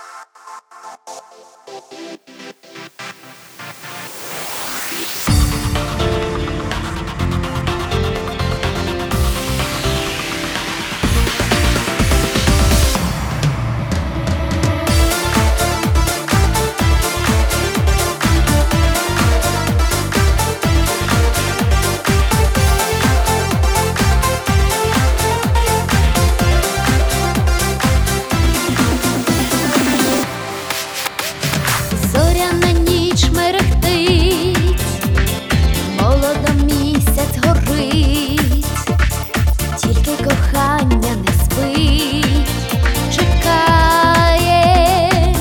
Зоряна ніч мерехтить, молодо місяць горить, тільки кохання не спить, чекає,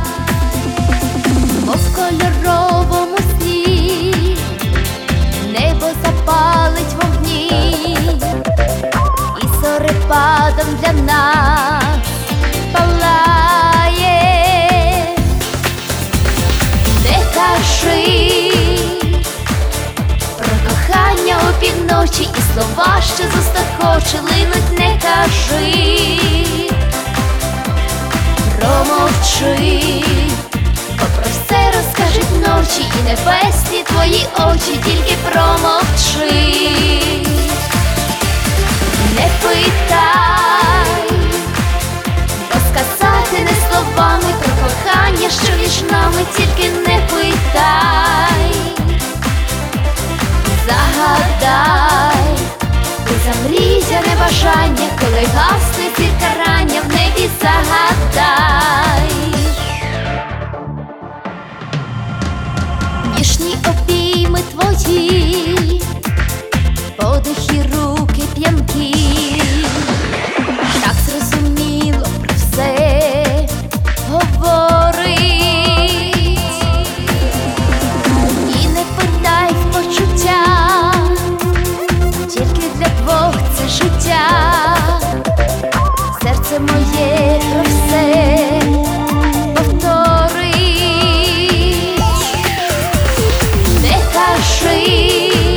мов в кольоровому сні, небо запалить вогні, і зорепадом для нас палає. Не кажи про кохання опівночі, і слова, що з уст хоче линуть, не кажи, промовчи, бо про все розкажуть ночі і небесні твої очі, тільки промовчи. Не питай, бо сказати не словами про кохання, що між нами, тільки не питай. Загадай, ти замрійся небажання, коли гасне зірка рання в небі, загадай. Ніжні обійми твої, подихи руки п'янкі, так зрозуміло про все говорить. І не питай в почуття, тільки для двох це життя. Серце моє про все повторить. Не кажи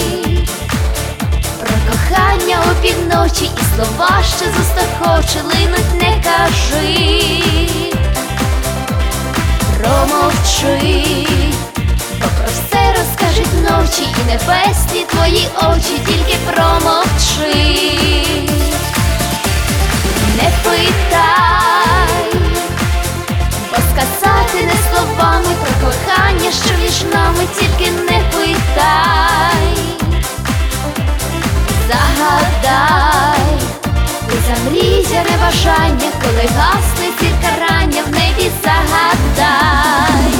про кохання опівночі, і слова, що з уст хоче линуть, не кажи, промовчи, бо про все розкажуть ночі і небесні твої очі, тільки промовчи. Не питай, бо сказати не словами про кохання, що між нами, тільки не питай. Загадай, ти замрійся небажання, коли гасне зірка рання в небі, загадай.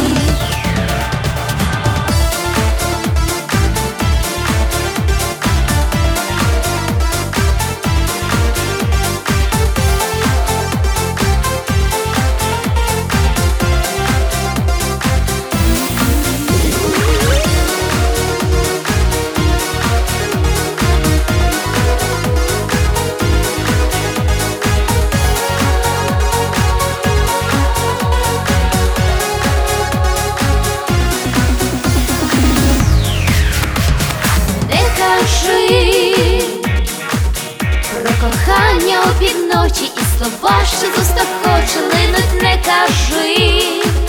Про кохання опівночі, і слова, що з уст хоче линуть, не кажи,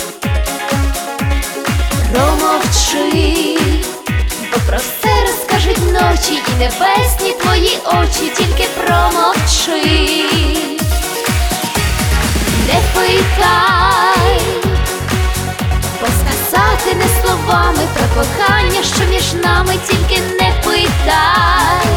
промовчи, бо про все розкажуть ночі і небесні твої очі, тільки промовчи. Не питай, бо сказати не словами про кохання, що між нами, тільки не питай.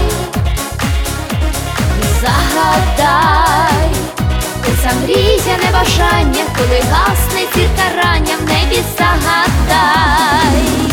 Загадай, ти замрійся небажання, коли гасне зірка рання в небі, загадай.